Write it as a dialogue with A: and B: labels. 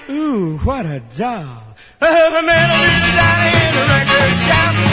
A: Ooh, what a doll. Oh, the man will be the Johnny in the record shop.